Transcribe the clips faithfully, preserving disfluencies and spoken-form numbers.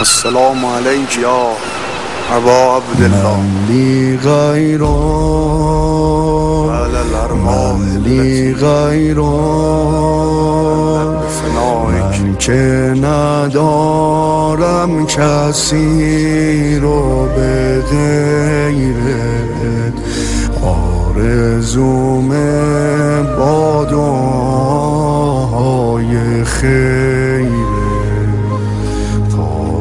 السلام علیک یا ابا عبدالله. من لی غیر من لی غیر من که ندارم کسی رو به غیرت، آرزوم با دعاهای خیره تا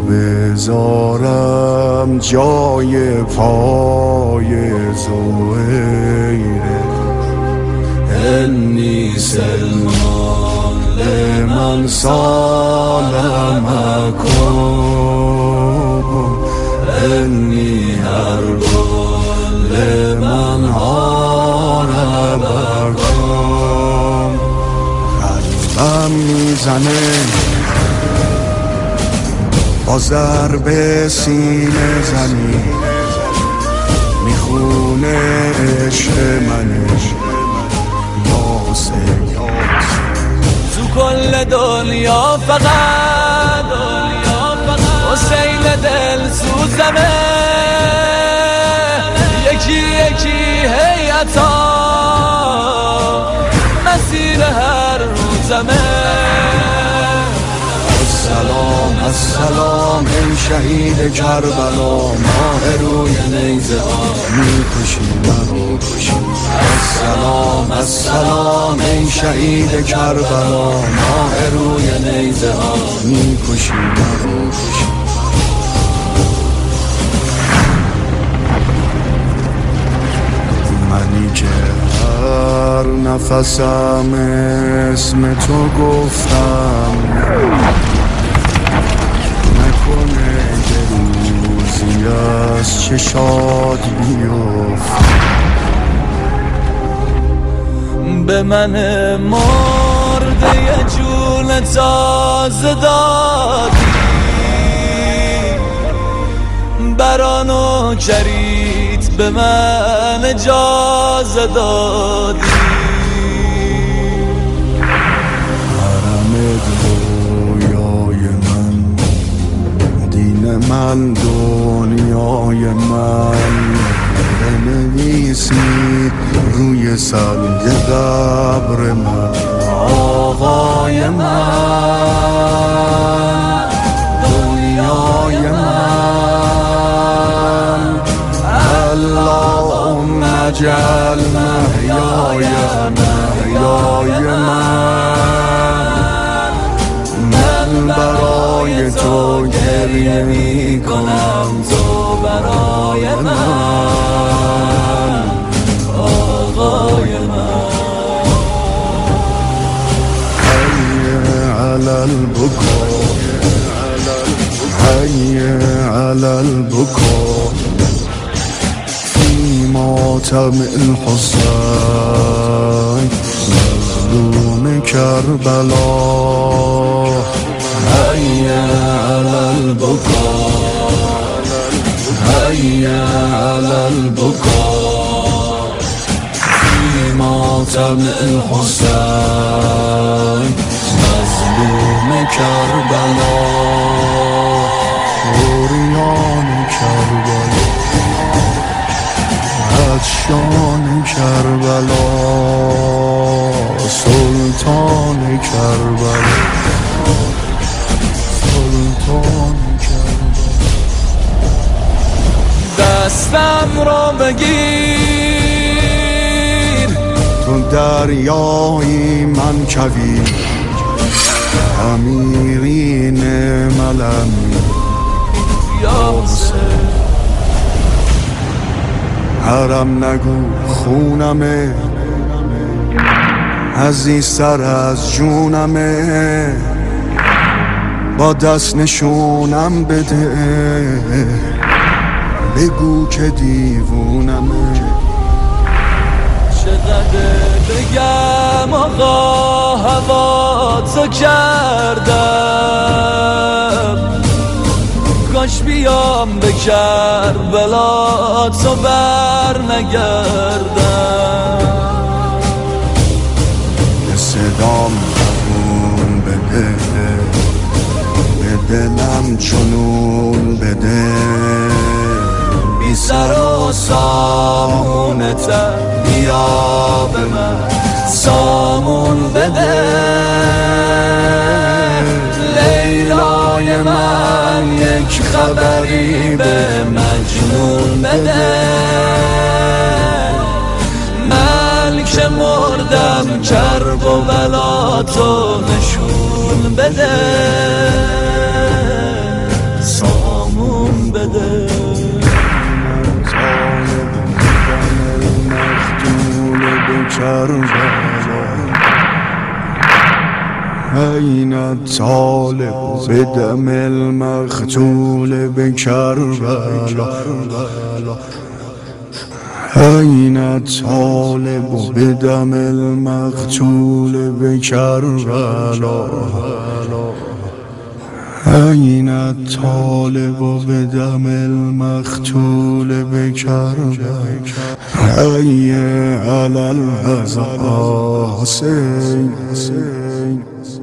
بذارم جای پای زهیره. انی سلمان لمن سالمکم، انی حربان لمن حاربکم. قلبم میزنه با ضرب سینه زنی، میخونه عشق منش یاسه تو کل دنیا فقط حسین دل سوزمه، یکی یکی هیئتا مسیر هر روزمه. السلام السلام ای شهید کربلا، ماه روی نیزه ها میکشی منو. السلام السلام ای شهید کربلا، ماه روی نیزه ها میکشی منو. منی که هر نفسم اسم تو گفتم، نکنه که روزی از چشات بیفت. به من مرده یه جون تازه دادی، برانو کرید به من اجازه دادی. حرم رویای من، دین من دنیای من، بنویسید روی سنگ قبر من آقای من، دنیای من. اللهم اجعل محیای محیای من، من برای تو گریه می کنم، تو برای من آقای من. حی علی البکا، حی علی البکا فی ماتم الحسین مظلوم کربلا. حی علی البکا، حی علی البکا فی ماتم الحسین مظلوم کربلا. اوریان کربلا، عطشان کربلا، سلطان کربلا، سلطان کربلا. دستم رو بگیر، تو دریایی من کویر، امیرین ملم یا حسین. حرم نگو خونمه، عزیزتر از جونمه، با دست نشونم بده، بگو که دیوونمه. چقدر بگم آقا هوا تو کردم، کاش بیام به کربلا تو بر نگردم. به صدام قبول بده، به دلم جنون بده، بی سر و سامونتم بیا به من سامون بده. لیلای من یک خبری به مجنون بده. من که مردم کرب و بلاتو نشون بده سامون بده. أين الطالب بدم المقتول بكربلا، أين الطالب بدم المقتول بكربلا، أين الطالب بدم المقتول بكربلا، حي على الحسين.